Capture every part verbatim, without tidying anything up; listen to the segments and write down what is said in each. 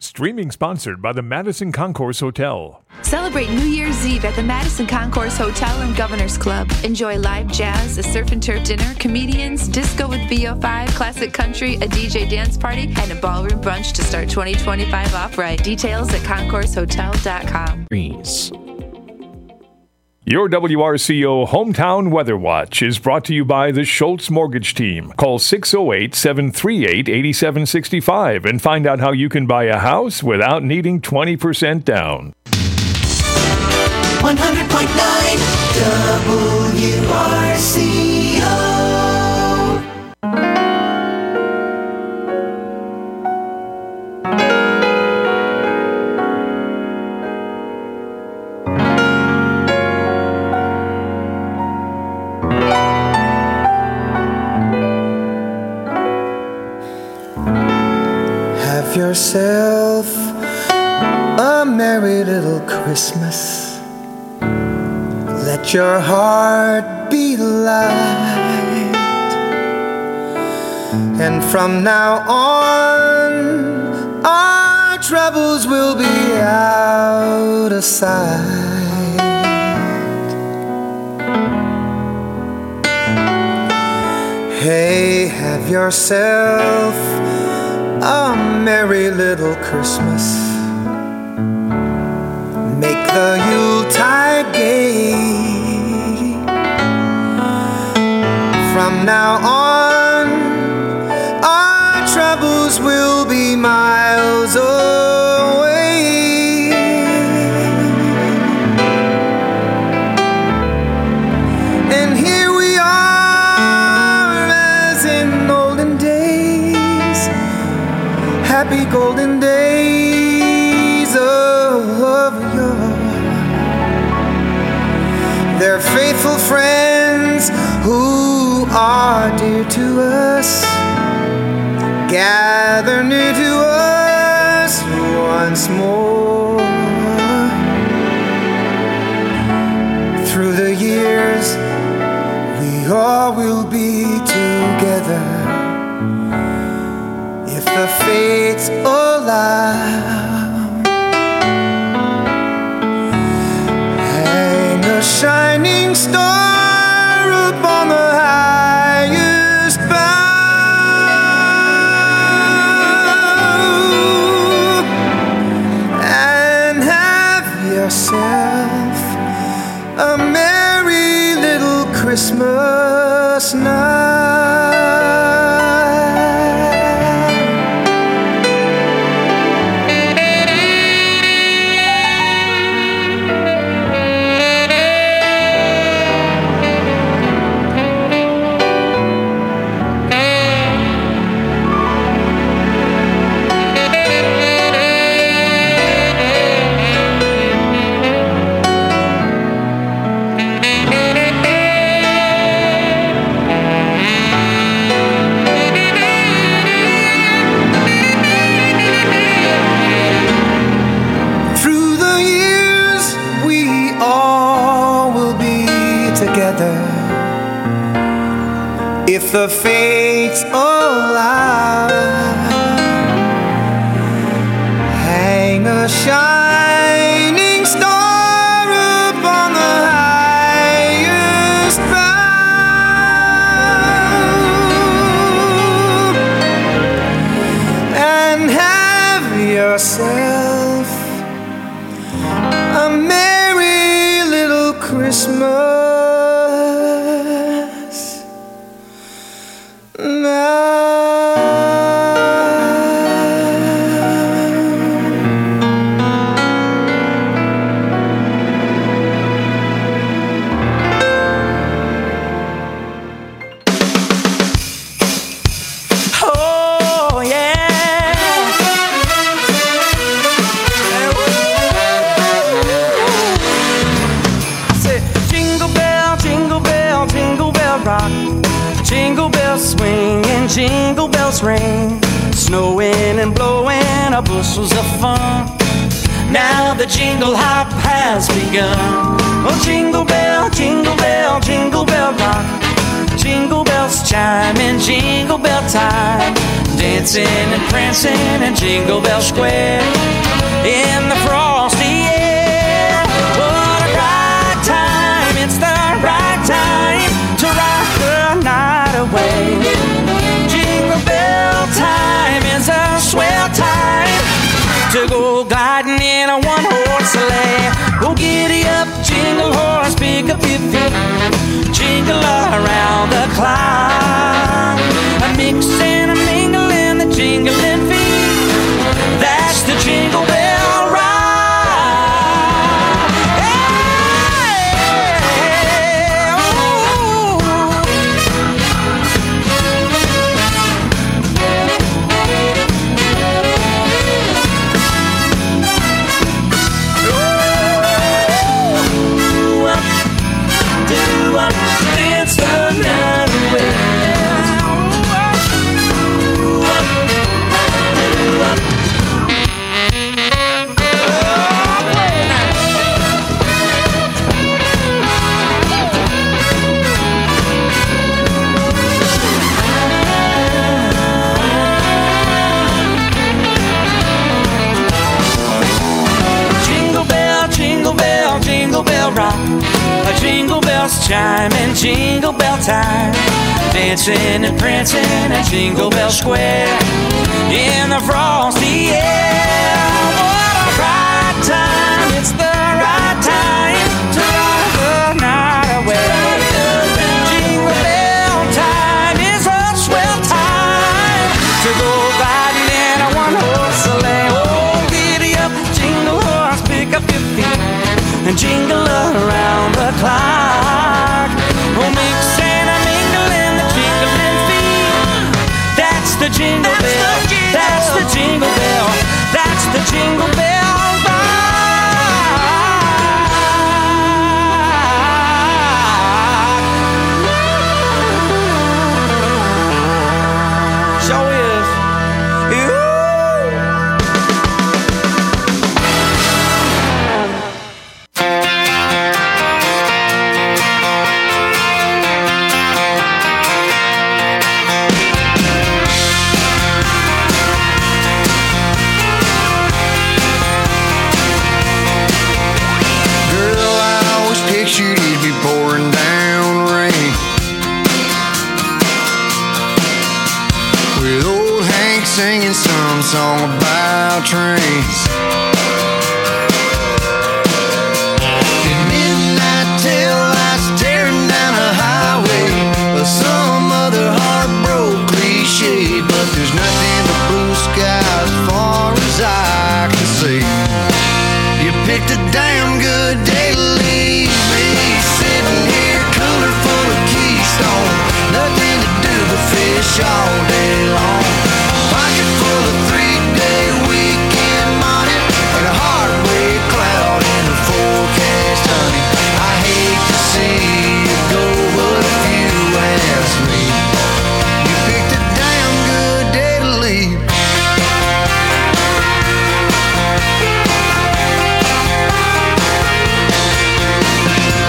Streaming sponsored by the Madison Concourse Hotel. Celebrate New Year's Eve at the Madison Concourse Hotel and Governor's Club. Enjoy live jazz, a surf and turf dinner, comedians, disco with V O five, classic country, a D J dance party, and a ballroom brunch to start twenty twenty-five off right. Details at concourse hotel dot com. Please. Your W R C O Hometown Weather Watch is brought to you by the Schultz Mortgage Team. Call six oh eight, seven three eight, eight seven six five and find out how you can buy a house without needing twenty percent down. one hundred point nine W R C O. Have yourself a merry little Christmas. Let your heart be light. And from now on, our troubles will be out of sight. Hey, have yourself a merry little Christmas. Make the Yuletide gay. From now on, our troubles will be miles away. And here we are as in olden days, happy golden days of yore. They're faithful friends who are dear to us, gather near to us once more. Through the years, we all will be together, if the fates allow. Hang a shining star upon the highest bough, and have yourself a merry little Christmas night. If the fates allow, hang a shining star upon the highest bough, and have yourself a merry little Christmas. Jingle bells ring, snowing and blowing our bushels of fun. Now the jingle hop has begun. Oh, jingle bell, jingle bell, jingle bell rock. Jingle bells chime in Jingle Bell time, dancing and prancing in Jingle Bell Square. In the frosty air, what a right time, it's the right time to rock the night away. Jingle bell time is a swell time to go gliding in a one-horse sleigh. Oh, giddy up, jingle horse, pick up your feet, jingle around the clock, a mix and a mingle in the jingling feet. That's the Jingle Bell Ride. Hey, ooh. Ooh, up, do up, dance the night away. Ooh, up, do up. Jingle bell rock, a jingle bells chime in Jingle Bell time, dancing and prancing at Jingle Bell Square. In the frosty air, what a right time, it's the right time to rock the night away. Jingle bell time is a swell time to go gliding in a one-horse sleigh. Oh, giddy up, jingle horse, pick up your feet and jingle around the clock. Oh, mix and a mingle in the jingling feet. That's the jingle bell. That's the jingle bell. That's the jingle bell ride. Sure is. Ooh. Pictured it'd be pouring down rain, with old Hank singing some song about trains. At midnight tail lights tearing down a highway, or some other heartbroken cliche, but there's nothing but blue skies as far as I can see. You picked a damn good day to leave me, sitting here cooler full of Keystone, nothing to do but fish all day long. Pocket full of three-day weekend money and a heartbreak cloud in the forecast, honey. I hate to see you go, but if you ask me, you picked a damn good day to leave.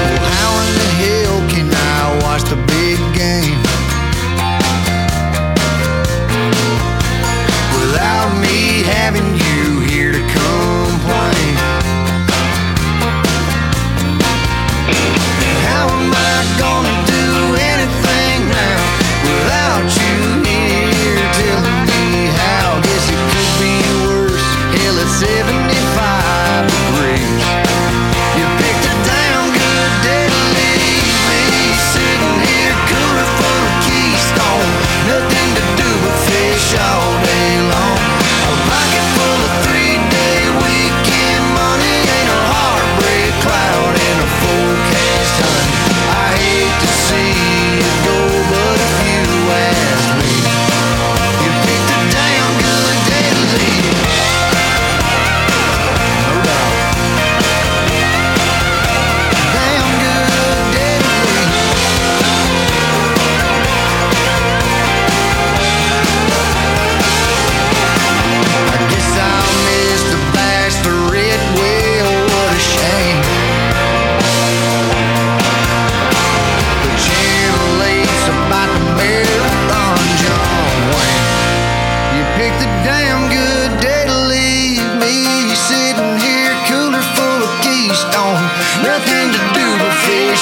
The big game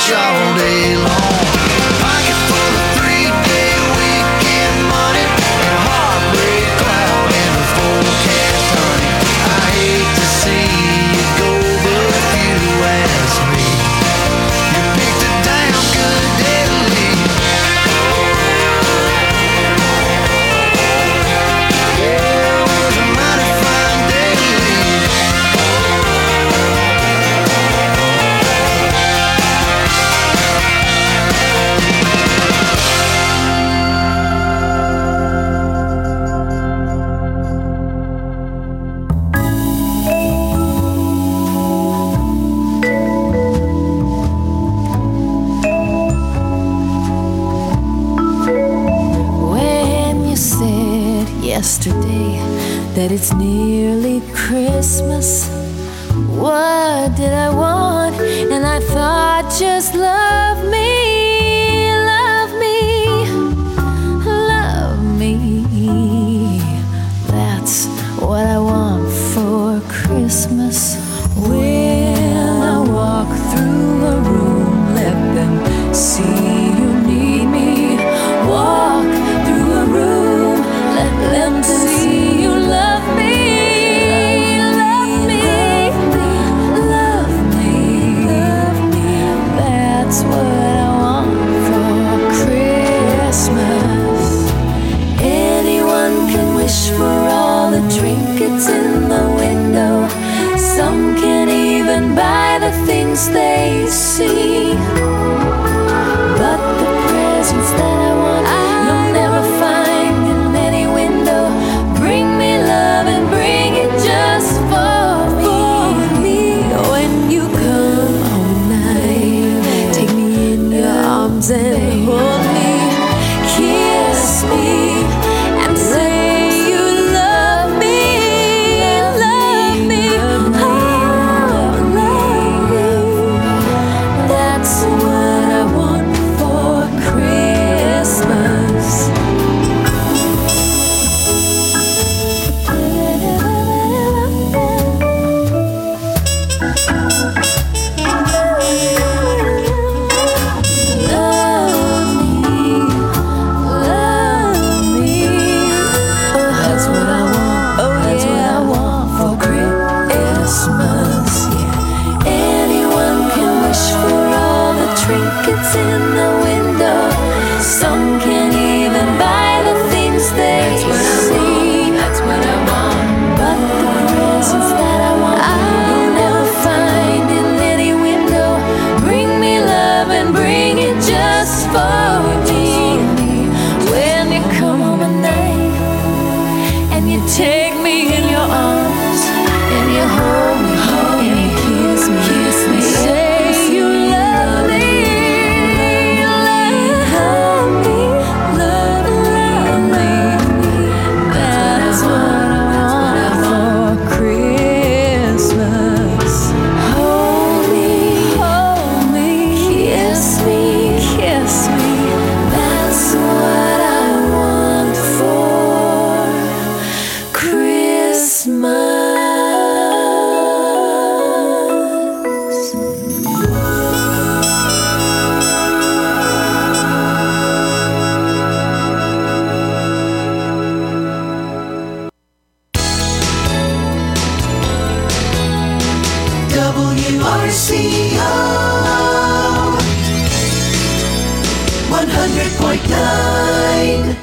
fish all day long. Pocket full of three-day weekend money and a heartbreak cloud in the forecast, honey. I hate to see you go, but if you ask me, you picked a damn good day to leave. Yeah, it was a mighty fine day to leave. When you said yesterday that it's nearly Christmas, what did I want? And I thought, just love me, love me, love me. That's what I want for Christmas. When I walk through a room, let them see you need me. Walk through a room, let them see you love me. Love me, love me, love me. That's what I want for Christmas. Anyone can wish for all the trinkets in the window. Some can even buy the things they see. But the presents that I want, you'll never find in any window. Bring me love and bring it just for me. When you come home night, take me in your arms and hold me, kiss me, and say you love me, love me, oh, love me. That's what I want for Christmas. Love me, love me. That's what I want. Oh, that's what I want for Christmas. Yeah. Anyone can wish for all the trinkets in the window. Some can even buy the things they see. That's what I want. But the presents that I want, you'll never find in any window. Bring me love and bring it just for me. When you come home at night and you take me in your arms and you hold me and you kiss me, kiss me, say you love me, love me, love, love me. That's what I want for Christmas. Hold me, hold me, kiss me, kiss me. That's what I want for Christmas. W R C O one hundred point nine.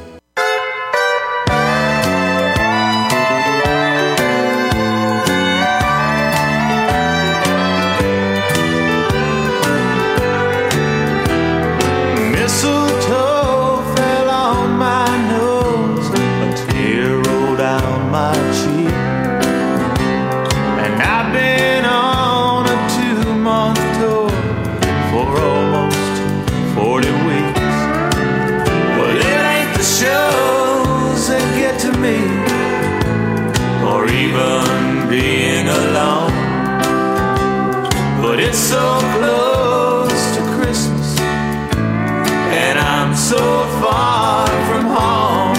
Mistletoe fell on my nose, a tear rolled down my cheek, and I've been on a two-month tour for almost forty weeks. But it ain't the shows that get to me, or even being alone. But it's so close to Christmas, and I'm so far from home.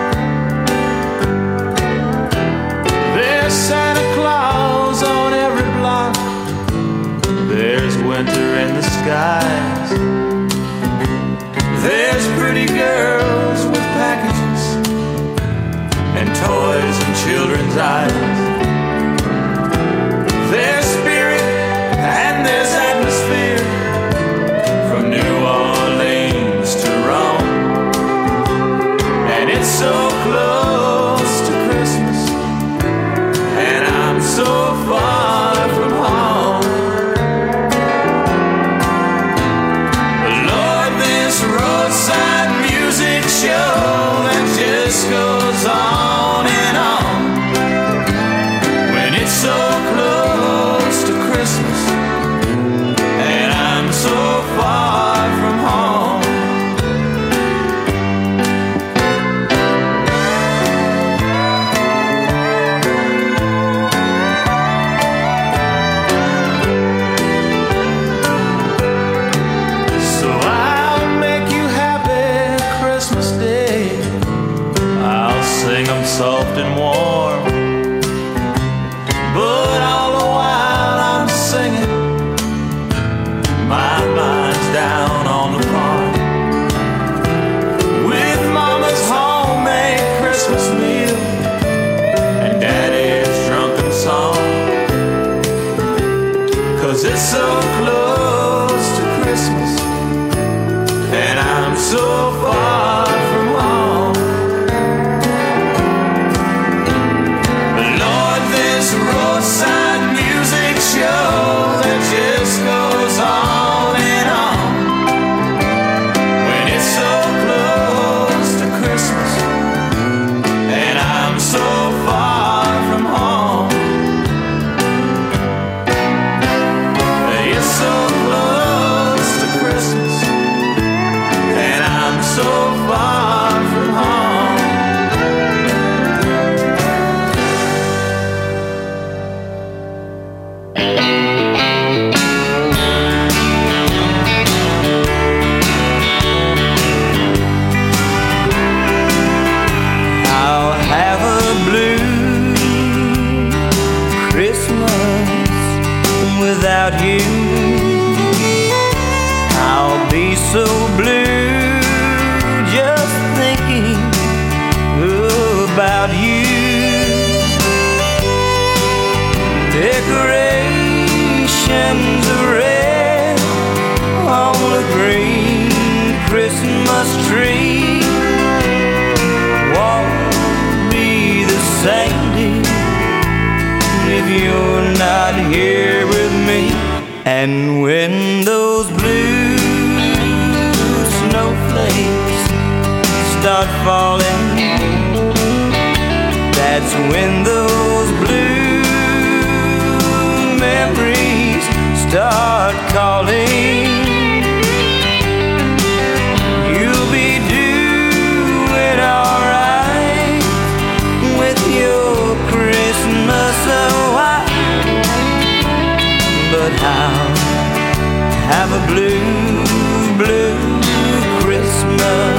There's Santa Claus on every block, there's winter in the sky. skies. There's pretty girls with packages and toys in children's eyes. There's spirit and there's atmosphere, from New Orleans to Rome. And it's so close to Christmas, and I'm so far from home. But Lord, this roadside music show that just goes on and on, when it's so close to Christmas, and I'm so far from home. So I'll make you happy Christmas Day. I'll sing 'em soft and warm, but all the while I'm singing, my mind's down on the farm, with Mama's homemade Christmas meal and Daddy's drunken song. 'Cause it's so close to Christmas, and I'm so far from home. But Lord, this roadside music show that just goes on and on, when it's so close to Christmas, and I'm so far from home. It's so close to Christmas, and I'm so far from home. I'll have a blue Christmas without you. I'll be so blue just thinking about you. Decorations of red on a green Christmas tree won't be the same, dear, if you're not here with me. And when those blue snowflakes start falling, that's when those blue memories start calling. You'll be doing alright with your Christmas white, but I'll have a blue, blue Christmas.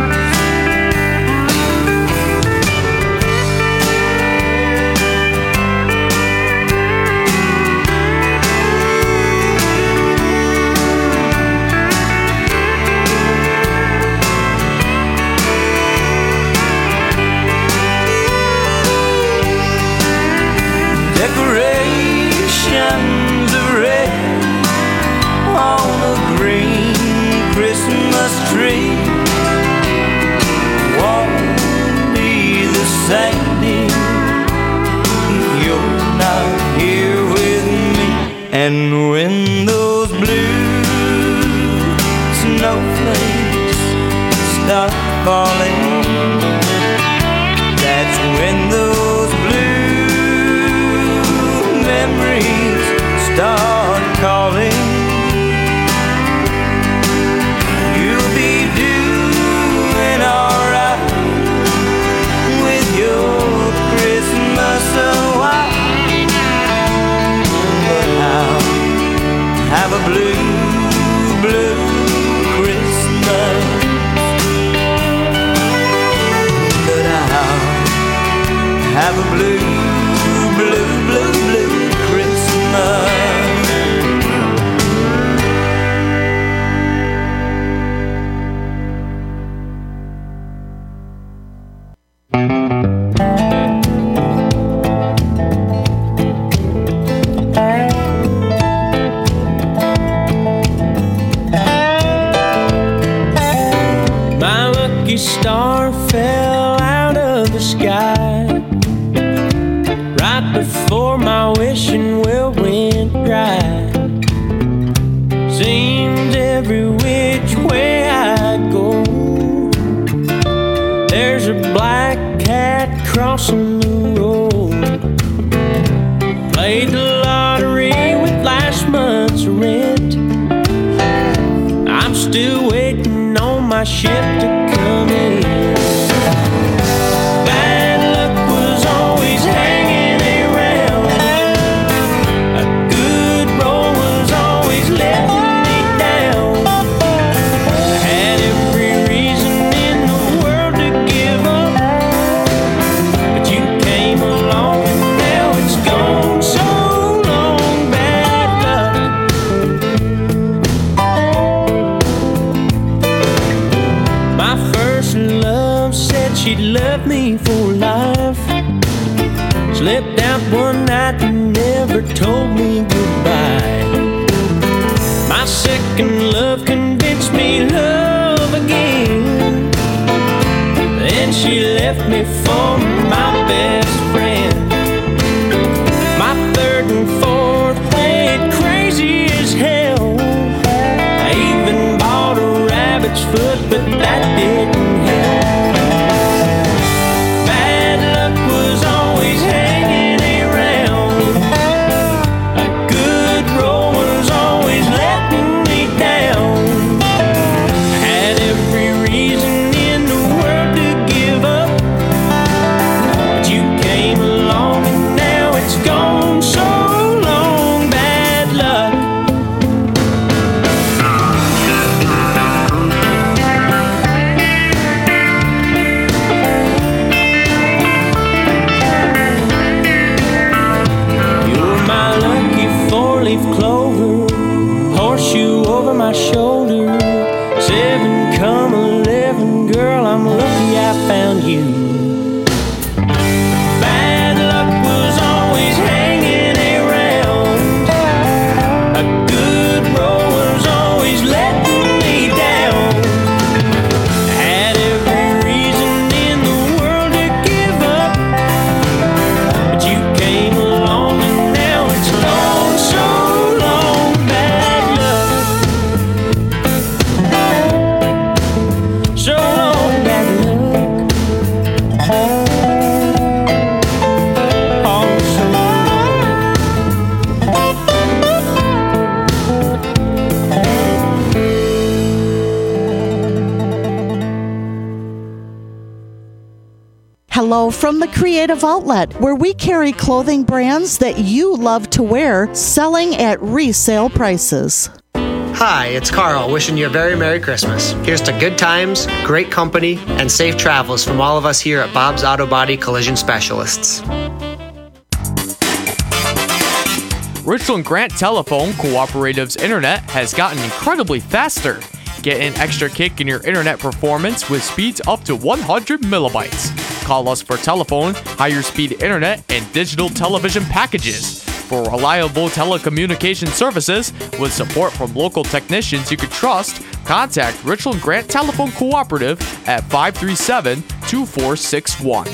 Decorations of red on a green Christmas tree won't be the same, dear, if you're not here with me. And when those blue snowflakes start falling, that's when those blue memories start calling. You'll be doing alright with your Christmas white, but I'll have a blue, blue Christmas. But I'll have a blue, blue, blue, blue Christmas. before my wishing well went dry. Seems every which way I go, there's a black cat crossing the road. Played the lottery with last month's rent. I'm still waiting on my ship to come in. Bad luck was always hanging around. A good roll was always letting me down. I had every reason in the world to give up, but you came along and now it's gone. So long, bad luck. My first love said she'd love me for life. Slipped out one night and never told me goodbye. My second love convinced me love again. Then she left me for my best friend. My third and fourth played crazy as hell. I even bought a rabbit's foot, but that didn't help. Bad luck was always hanging around. A good roll was always letting me down. I had every reason in the world to give up, but you came along and now it's gone. So long, bad luck. You're my lucky four-leaf clover, horseshoe over my shoulder. Seven come eleven, girl, I'm lucky I found you. Bad luck was always hanging around. A good roll was always letting me down. I had every reason in the world to give up, but you came along and now it's gone. So long, bad luck. So long, bad luck. Oh, so Hello from the Creative Outlet, where we carry clothing brands that you love to wear, selling at resale prices. Hi, it's Carl, wishing you a very Merry Christmas. Here's to good times, great company, and safe travels from all of us here at Bob's Auto Body Collision Specialists. Richland Grant Telephone Cooperative's internet has gotten incredibly faster. Get an extra kick in your internet performance with speeds up to one hundred millibytes. Call us for telephone, higher speed internet, and digital television packages. For reliable telecommunication services with support from local technicians you can trust, contact Richland Grant Telephone Cooperative at five three seven, two four six one.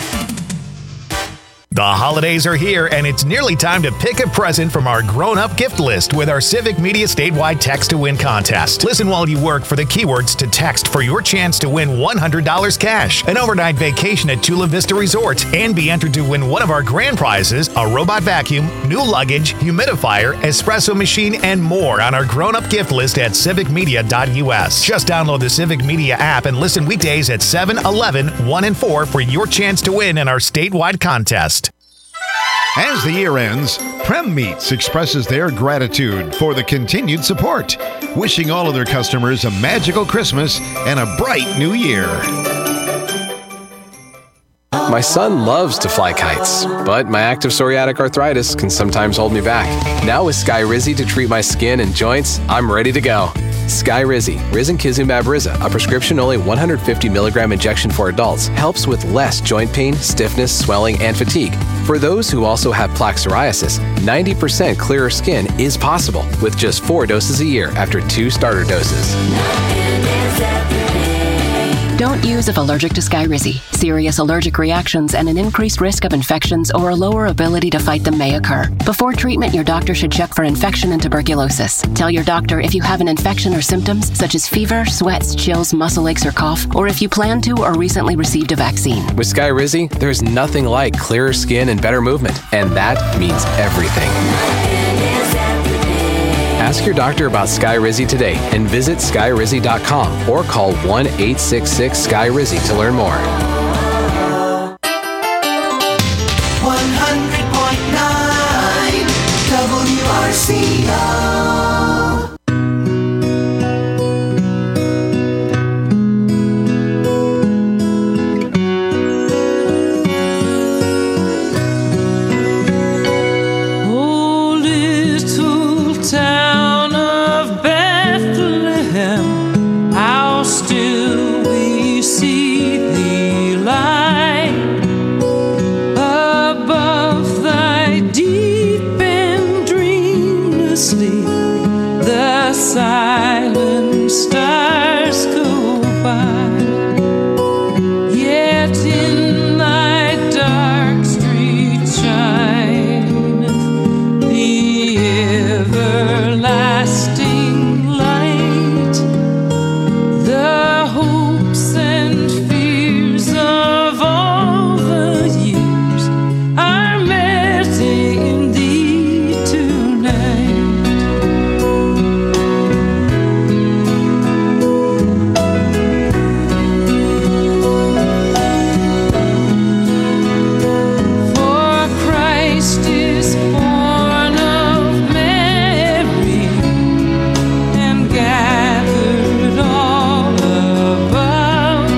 The holidays are here, and it's nearly time to pick a present from our grown-up gift list with our Civic Media statewide Text to Win contest. Listen while you work for the keywords to text for your chance to win one hundred dollars cash, an overnight vacation at Chula Vista Resort, and be entered to win one of our grand prizes, a robot vacuum, new luggage, humidifier, espresso machine, and more on our grown-up gift list at civic media dot u s. Just download the Civic Media app and listen weekdays at seven, eleven, one, and four for your chance to win in our statewide contest. As the year ends, Prem Meats expresses their gratitude for the continued support, wishing all of their customers a magical Christmas and a bright new year. My son loves to fly kites, but my active psoriatic arthritis can sometimes hold me back. Now with Skyrizi to treat my skin and joints, I'm ready to go. Skyrizi, Risankizumab Riza, a prescription-only one hundred fifty milligram injection for adults, helps with less joint pain, stiffness, swelling, and fatigue. For those who also have plaque psoriasis, ninety percent clearer skin is possible with just four doses a year after two starter doses. Don't use if allergic to Skyrizi. Serious allergic reactions and an increased risk of infections or a lower ability to fight them may occur. Before treatment, your doctor should check for infection and tuberculosis. Tell your doctor if you have an infection or symptoms such as fever, sweats, chills, muscle aches, or cough, or if you plan to or recently received a vaccine. With Skyrizi, there's nothing like clearer skin and better movement, and that means everything. Ask your doctor about Skyrizi today and visit skyrizi dot com or call one eight six six Sky Rizzy to learn more. one hundred point nine W R C O. Oh, little town of Bethlehem, how still we see thee lie above thy deep and dreamless sleep. The silent stars go by, yet in thy dark street shineth the everlasting light. The hopes and fears of all the years are met in thee tonight. For Christ is born of Mary and gathered all above.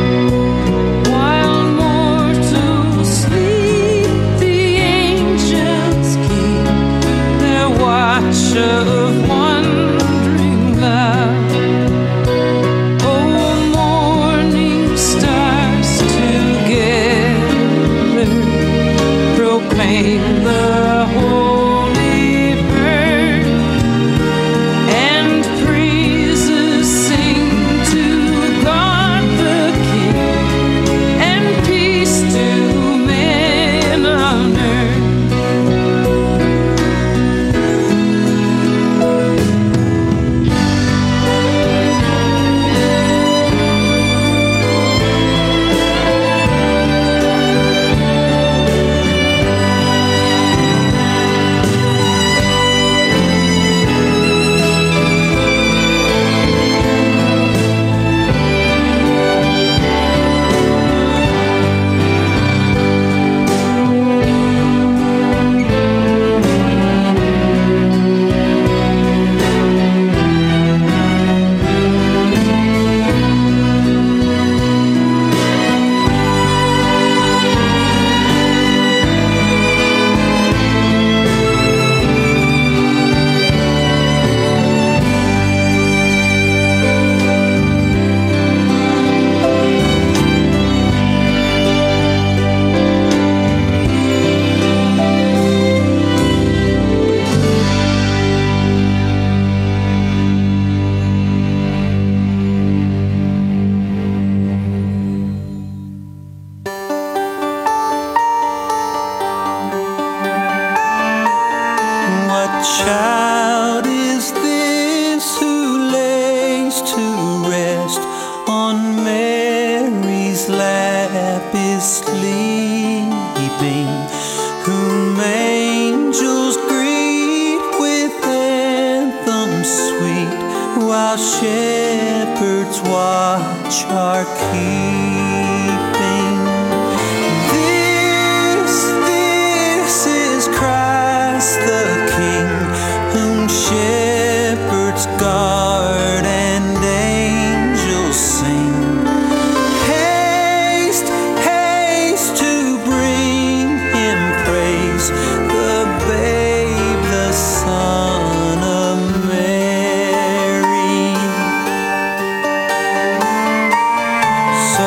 While mortals sleep, the angels keep their watch of wondering love. Oh, morning stars together proclaim the holy birth, and praises sing to God the King, and peace to men on earth. What child is this who lays to rest on Mary's lap is sleeping, whom angels greet with anthems sweet, while shepherds watch our keeping? This, this is Christ the King, whom shepherds guard and angels sing. Haste, haste to bring him praise, the babe, the Son of Mary. So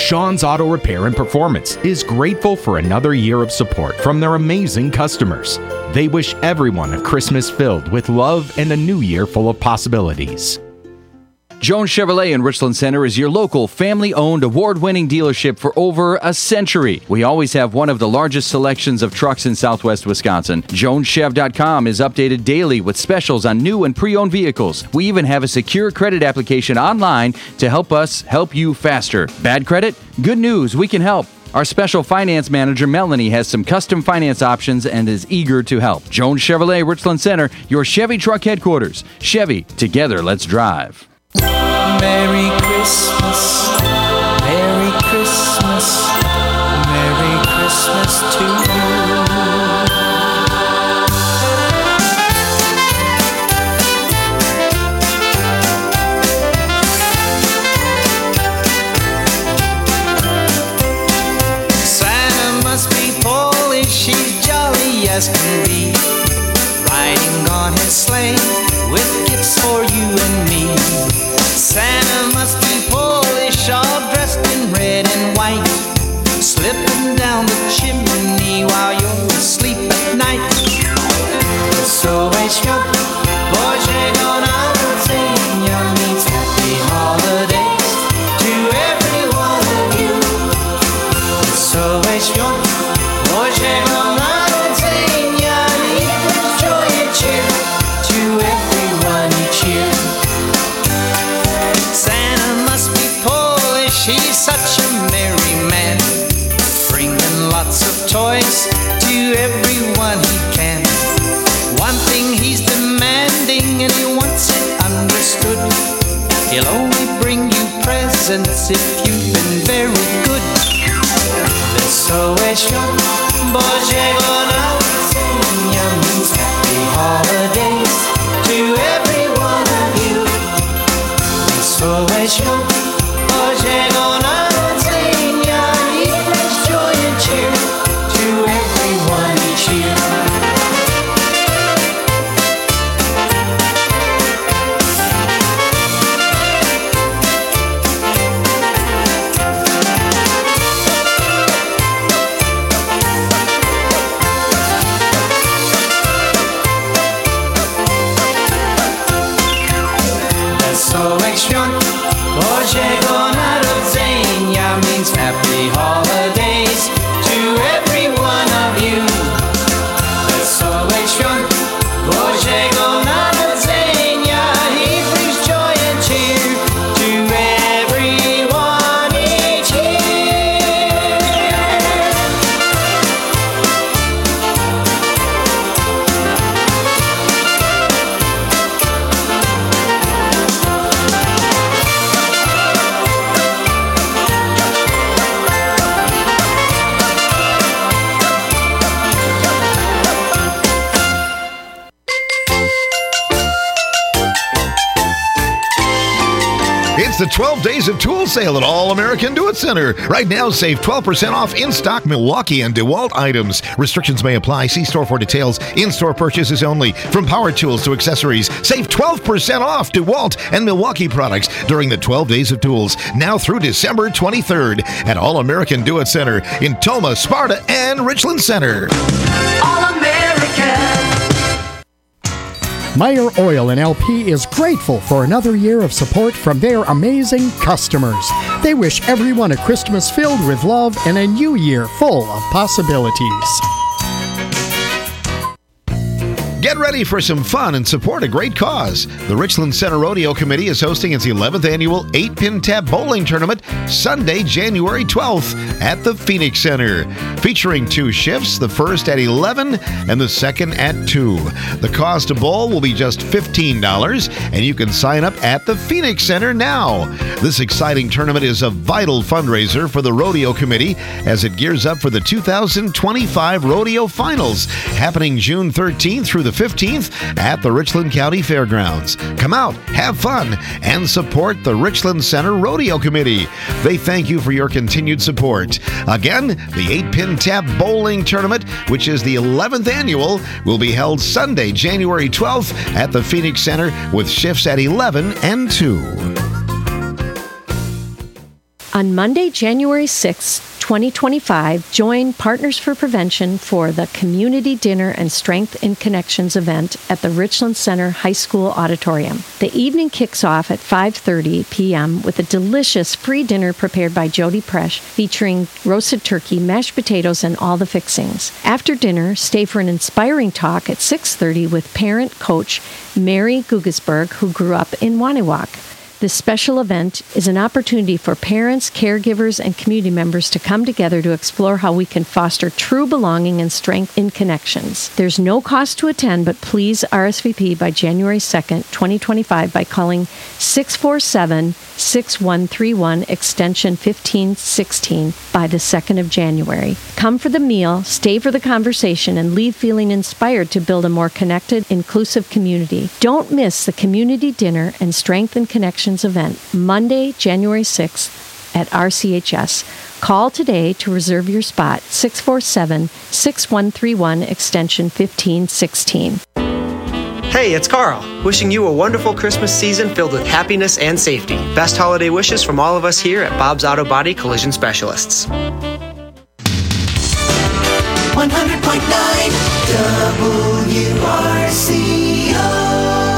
Sean's Auto Repair and Performance is grateful for another year of support from their amazing customers. They wish everyone a Christmas filled with love and a new year full of possibilities. Jones Chevrolet in Richland Center is your local family-owned, award-winning dealership for over a century. We always have one of the largest selections of trucks in southwest Wisconsin. Jones Chev dot com is updated daily with specials on new and pre-owned vehicles. We even have a secure credit application online to help us help you faster. Bad credit? Good news, we can help. Our special finance manager, Melanie, has some custom finance options and is eager to help. Jones Chevrolet, Richland Center, your Chevy truck headquarters. Chevy, together, let's drive. Merry Christmas, Merry Christmas, Merry Christmas to you. Santa must be Polish, he's jolly as can be, riding on his sleigh with gifts for you and me. Santa must be Polish, all dressed in red and white, slipping down the chimney while you're asleep at night. So weśmiał Bożego Narodzenia means happy holidays to every one of you. So weśmiał Bożego Narodzenia means joy and cheer to everyone each year. Santa must be Polish, he's such a merry man, bringing lots of toys to everyone he can. One thing he's demanding and he wants it understood, he'll only bring you presents if you've been very good. Wesołeśmiał Bożego Narodzenia means happy holidays to every one of you. So weśmiał Bożego Narodzenia i brings joy and cheer to everyone each year. Wesołych świąt Bożego Narodzenia means happy holidays to every one of you. Wesołych świąt Bożego Narodzenia, he brings joy and cheer to everyone each year. It's the twelve Days of Tool Sale at All American Do-It Center. Right now, save twelve percent off in-stock Milwaukee and DeWalt items. Restrictions may apply. See store for details. In-store purchases only. From power tools to accessories, save twelve percent off DeWalt and Milwaukee products during the twelve Days of Tools. Now through December twenty-third at All American Do-It Center in Toma, Sparta, and Richland Center. All American. Meyer Oil in L P is grateful for another year of support from their amazing customers. They wish everyone a Christmas filled with love and a new year full of possibilities. Get ready for some fun and support a great cause. The Richland Center Rodeo Committee is hosting its eleventh annual eight-pin Tab Bowling Tournament Sunday, January twelfth at the Phoenix Center. Featuring two shifts, the first at eleven and the second at two. The cost to bowl will be just fifteen dollars, and you can sign up at the Phoenix Center now. This exciting tournament is a vital fundraiser for the Rodeo Committee as it gears up for the two thousand twenty-five Rodeo Finals, happening June thirteenth through the fifteenth at the Richland County Fairgrounds. Come out, have fun, and support the Richland Center Rodeo Committee. They thank you for your continued support. Again, the eight-pin Tab Bowling Tournament, which is the eleventh annual, will be held Sunday, January twelfth at the Phoenix Center with shifts at eleven and two. On Monday, January sixth, twenty twenty-five, join Partners for Prevention for the Community Dinner and Strength in Connections event at the Richland Center High School Auditorium. The evening kicks off at five thirty p.m. with a delicious free dinner prepared by Jody Presh, featuring roasted turkey, mashed potatoes, and all the fixings. After dinner, stay for an inspiring talk at six thirty with parent coach Mary Gugesberg, who grew up in Waniwak. This special event is an opportunity for parents, caregivers, and community members to come together to explore how we can foster true belonging and strength in connections. There's no cost to attend, but please R S V P by January second, twenty twenty-five by calling six four seven, six one three one, extension fifteen sixteen by the second of January. Come for the meal, stay for the conversation, and leave feeling inspired to build a more connected, inclusive community. Don't miss the Community Dinner and Strength in Connections event, Monday, January sixth at R C H S. Call today to reserve your spot, six four seven, six one three one, extension fifteen sixteen. Hey, it's Carl, wishing you a wonderful Christmas season filled with happiness and safety. Best holiday wishes from all of us here at Bob's Auto Body Collision Specialists. one hundred point nine W R C O.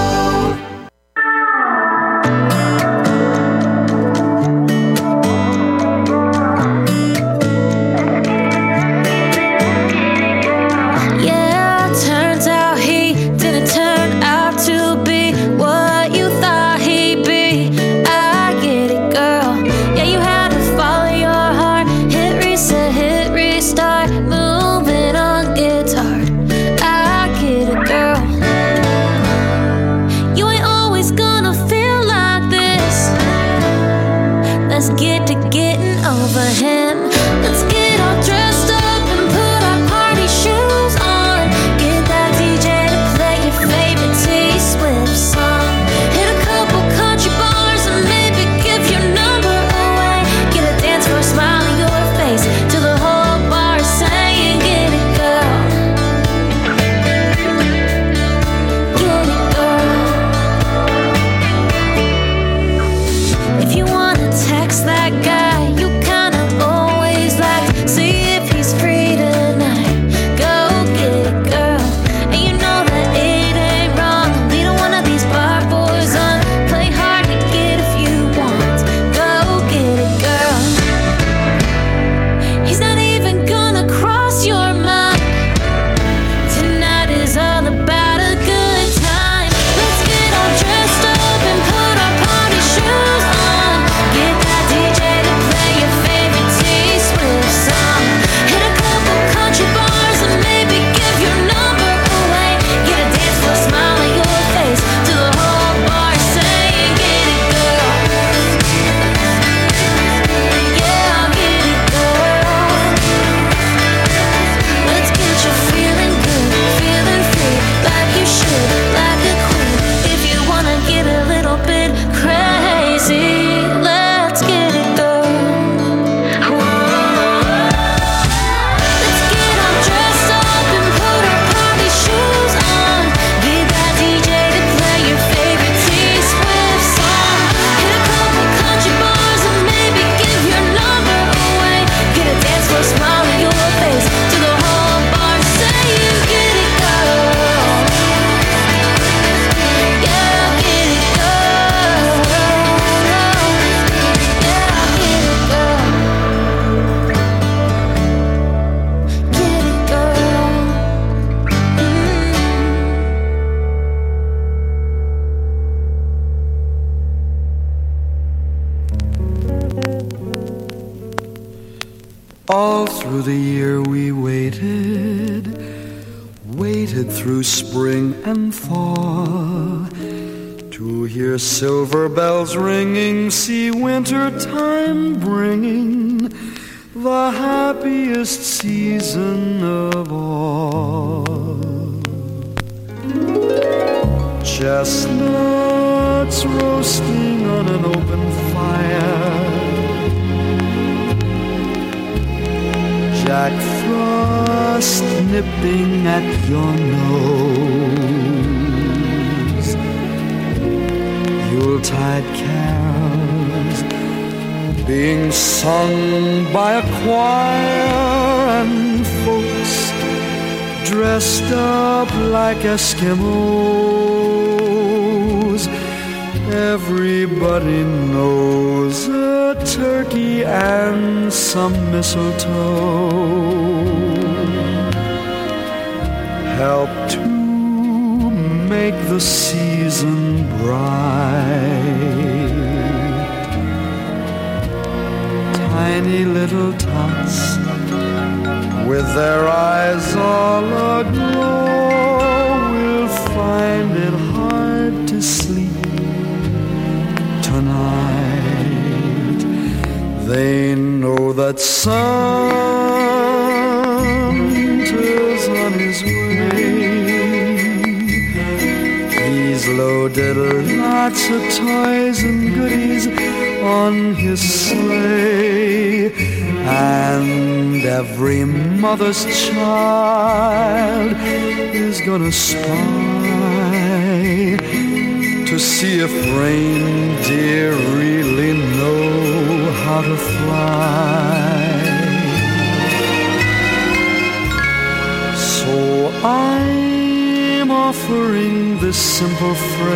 All through the year we waited, waited through spring and thaw, to hear silver bells ringing, see winter time bringing the happiest season of all. Chestnuts roasting on an open fire, Jack Frost nipping at your nose, Yuletide carols being sung by a choir and folks dressed up like Eskimos. Everybody knows a turkey and some mistletoe help to make the season bright. Tiny little tots with their eyes all aglow will find it hard to sleep tonight. They know that Santa's on his way. He's loaded lots of toys and goodies on his sleigh, and every mother's child is gonna spy to see if reindeer really know how to fly. So I'm offering this simple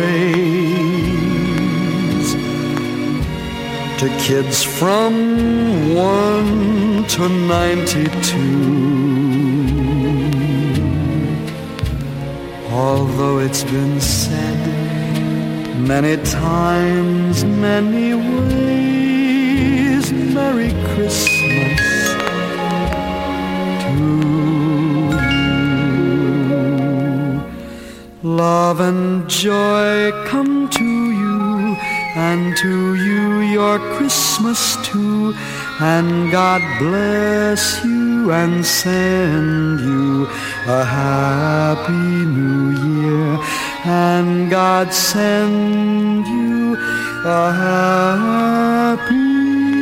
phrase to kids from one to ninety-two. Although it's been said many times, many ways, Merry Christmas to you. Love and joy come to you, and to you your Christmas too, and God bless you and send you a happy new year, and God send you a happy new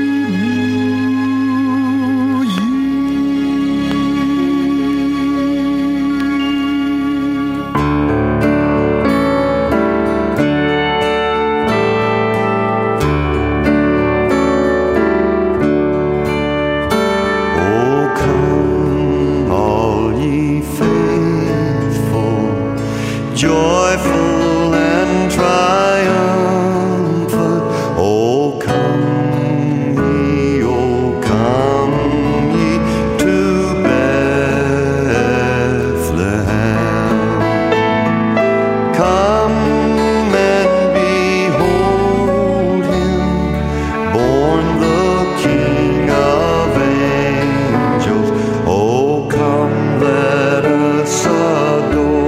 joyful and triumphant. Oh, come ye, oh, come ye to Bethlehem. Come and behold him, born the King of angels. Oh, come, let us adore.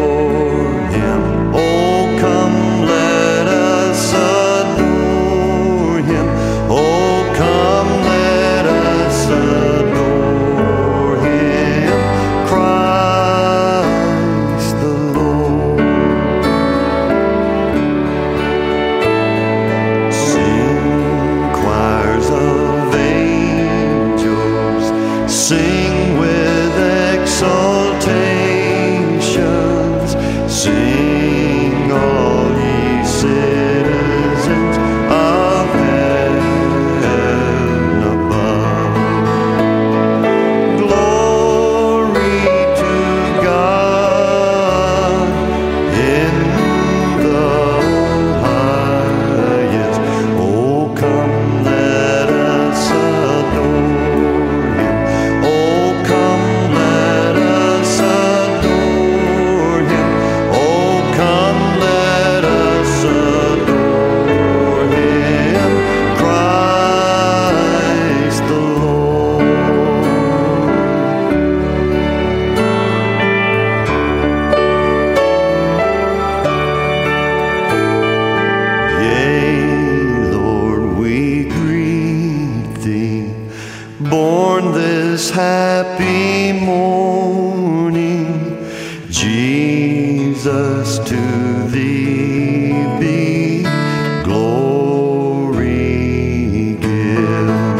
Sing with exultations, sing all ye citizens of heaven above. Glory to God in the highest. Oh, come, let us adore. Born this happy morning, Jesus, to thee be glory given.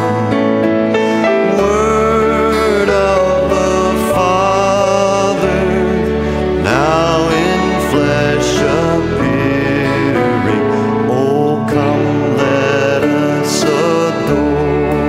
Word of the Father, now in flesh appearing. Oh, come, let us adore.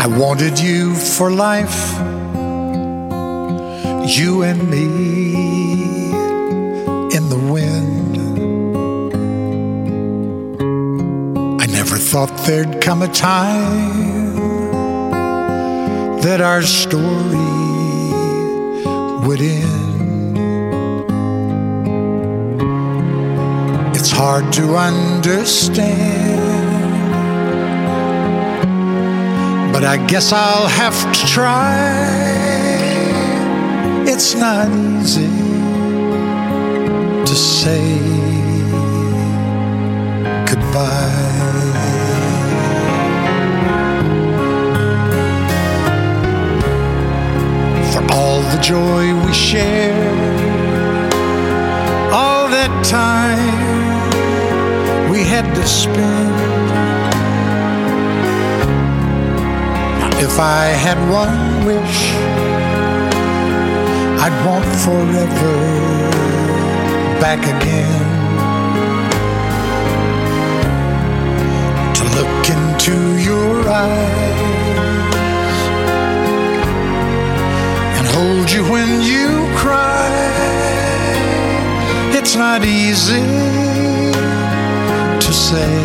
I wanted you for life, you and me in the wind. I never thought there'd come a time that our story would end. It's hard to understand, but I guess I'll have to try. It's not easy to say goodbye. For all the joy we shared, all that time we had to spend. If I had one wish, I'd want forever back again. To look into your eyes and hold you when you cry. It's not easy to say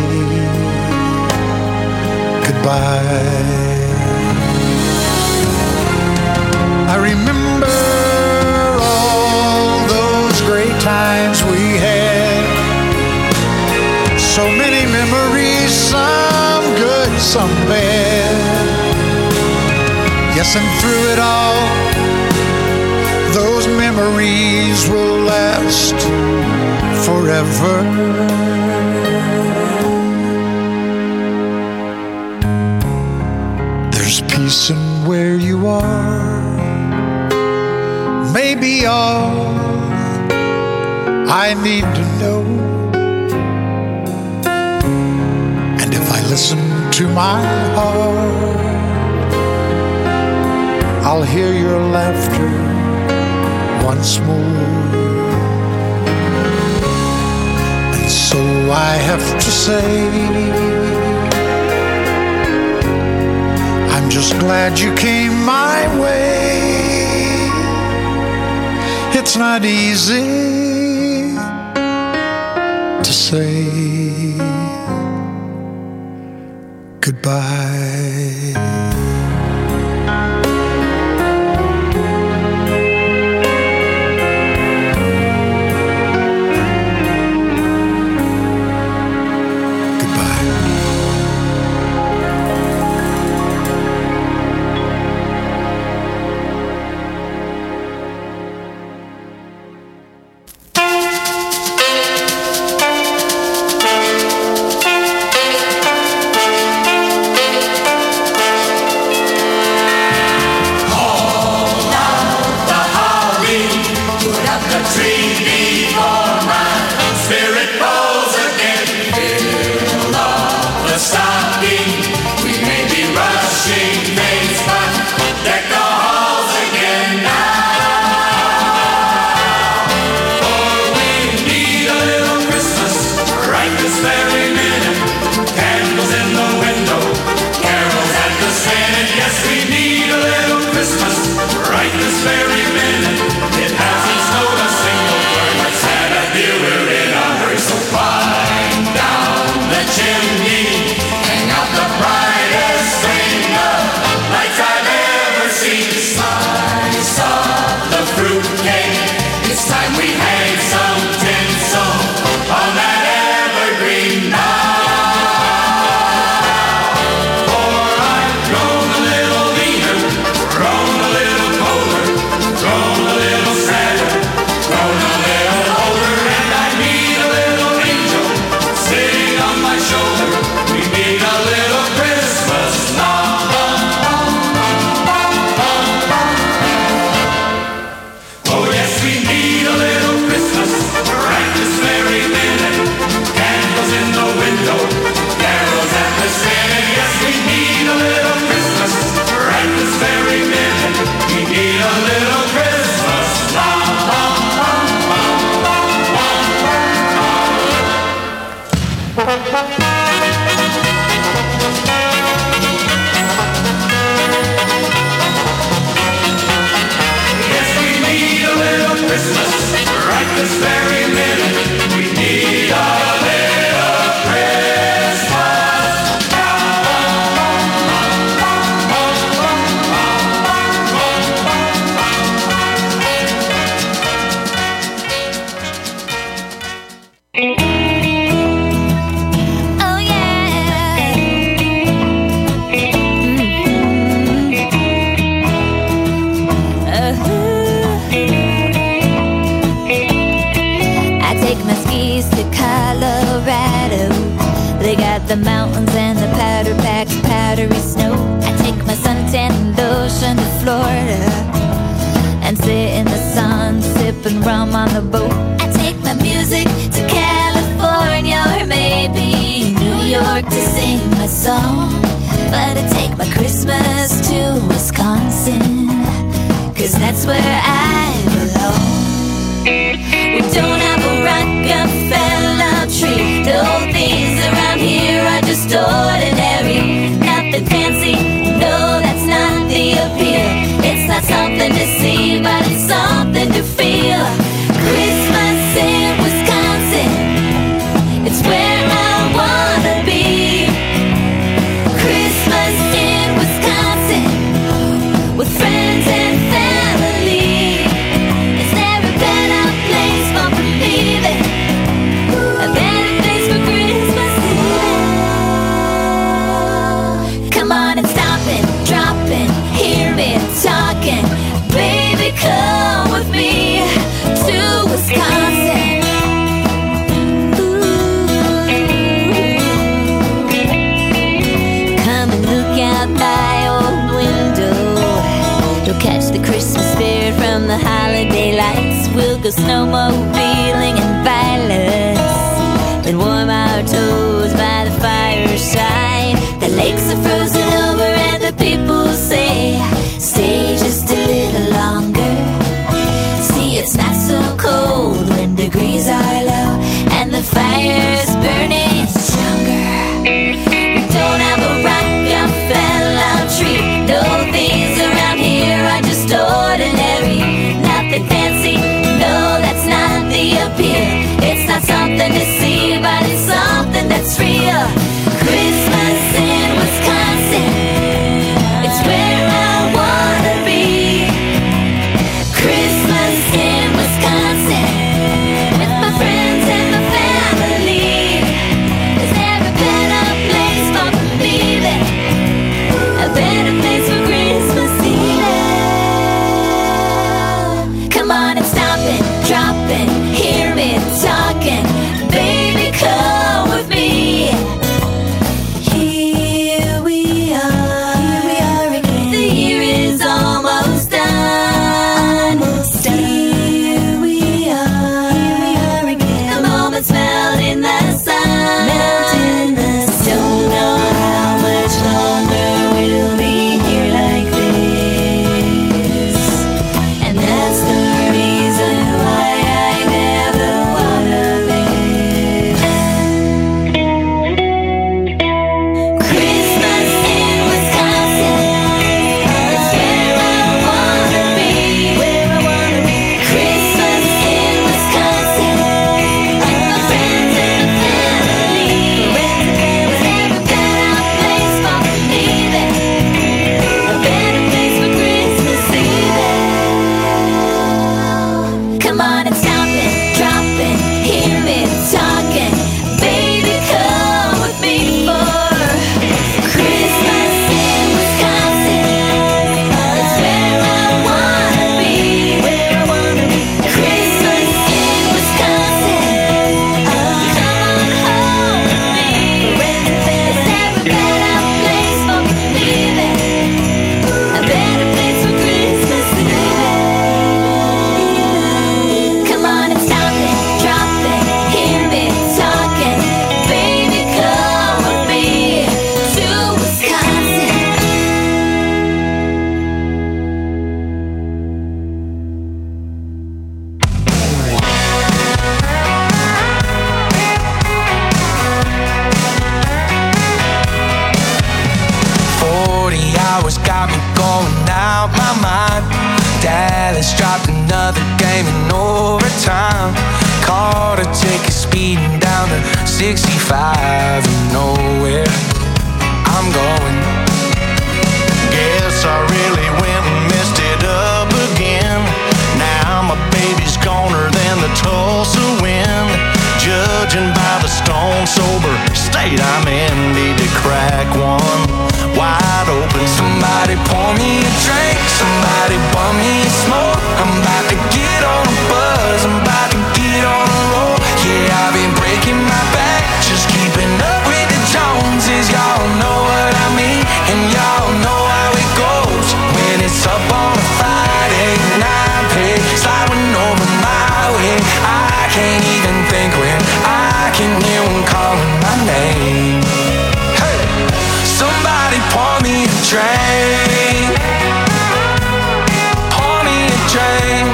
goodbye. I remember all those great times we had. So many memories, some good, some bad. Yes, and through it all, those memories will last forever. There's peace in where you are. Maybe all I need to know. And if I listen to my heart, I'll hear your laughter once more. And so I have to say, I'm just glad you came my way. It's not easy to say goodbye. ocean to Florida and sit in the sun, sipping rum on the boat. I take my music to California or maybe New York to sing my song. But I take my Christmas to Wisconsin, 'cause that's where I belong. We don't have a Rockefeller tree. The old things around here are just ordinary. Nothing fancy, no, that's not the appeal. It's not something to see, but it's something to feel. Christmas in Wisconsin, it's where I wanna be. Christmas in Wisconsin, with friends and family. Is there a better place for believing? A better place for Christmas Eve. Come on and stop it, drop it, hear me talking. Baby, come with me to Wisconsin. Come and look out my old window. You'll catch the Christmas spirit from the holiday lights. We'll go snowmobiling in violets, then warm our toes by the fireside. The lakes are frozen over and the people say, stay just a little longer. See, it's not so cold when degrees are low and the fire's burning stronger. We don't have a Rockefeller tree. No things around here are just ordinary. Nothing fancy, no, that's not the appeal. It's not something to see, but it's something that's real. Christmas in Wisconsin, it's where I wanna be. Christmas in Wisconsin, with my friends and my family. Is there a better place for believing? A better place for Christmas Eve. Come on and stop it, drop it, hear me talking. Baby, come with me. Here we are, here we are again. The year is almost done. Almost done. Here we are, here we are again. The moments melt in the sun, melt in the sun. Don't know how much longer we'll be here like this, and that's the reason why I never wanna leave. Christmas in Wisconsin, it's where I wanna be. Where I wanna be. Christmas in Wisconsin, with my friends and family. Is there a better place for believing? A better place for Christmas Eve. Come on and stop it, drop it, hear me talking. Baby, come with me for Christmas in Wisconsin. It's where I wanna be. Where I wanna be. Christmas in Wisconsin. Come on home with me. Is there a better place for believing? A better place for Christmas Eve. Come on and stop it, drop it, hear me talking. Baby, come with me to Wisconsin. Forty hours got me going out my mind. Dallas dropped another game in overtime. Caught a ticket speeding down to sixty-five and nowhere I'm going. Guess I really went and messed it up again. Now my baby's goner than the Tulsa wind. Judging by the stone sober state I'm in, need to crack one wide open. Somebody pour me a drink, somebody bum me a smoke. I'm about to get on a buzz, I'm about to get on a roll. Yeah, I've been breaking my back, just keeping up with the Joneses. Y'all know what I mean, and y'all know how it goes when drink. Pour me a drink.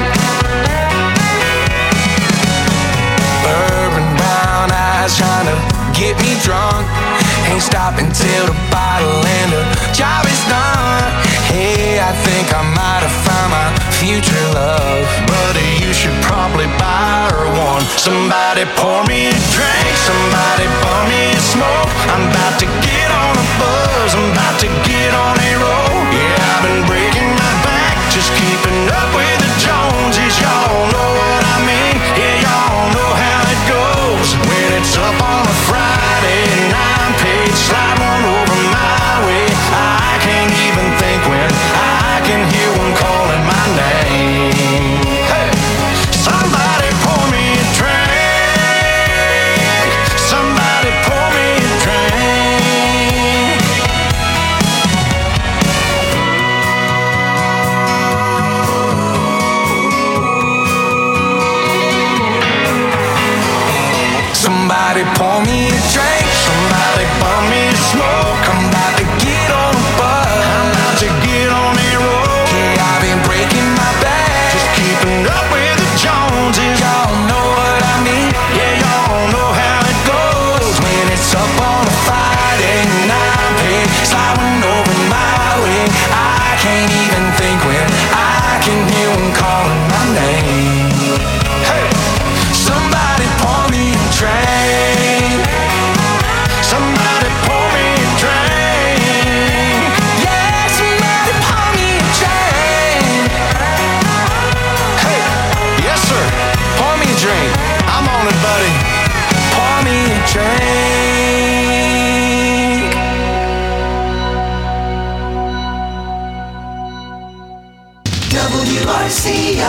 Bourbon brown eyes trying to get me drunk. Ain't stopping till the bottle and the job is done. Hey, I think I might have found my future love. Buddy, you should probably buy her one. Somebody pour me a drink. Somebody pour me a smoke. I'm about to get on a buzz. I'm about to get on a roll. Yeah, I've been breaking my back, just keeping up with the Joneses. Y'all know what I mean. Yeah, y'all know how it goes. When it's up on a Friday and I'm paid, slide one over my way. I can't even think when I can hear one calling my name. Hey, somebody pour me a drink. Somebody pour me a drink. Somebody pour me a drink. Somebody pour me a smoke. I'm about to get on a bus. I'm about to get on a roll. Yeah, I've been breaking my back, just keeping up with the Joneses. Y'all know what I mean. Yeah, y'all know how it goes. When it's up on a Friday and I'm paid, sliding over my way. I can't even think when I can hear one calling my name. Hey, somebody pour me a drink. Somebody pour me a drink. Yeah, somebody pour me a drink. Hey, yes sir, pour me a drink. I'm on it, buddy. Pour me a drink. W R C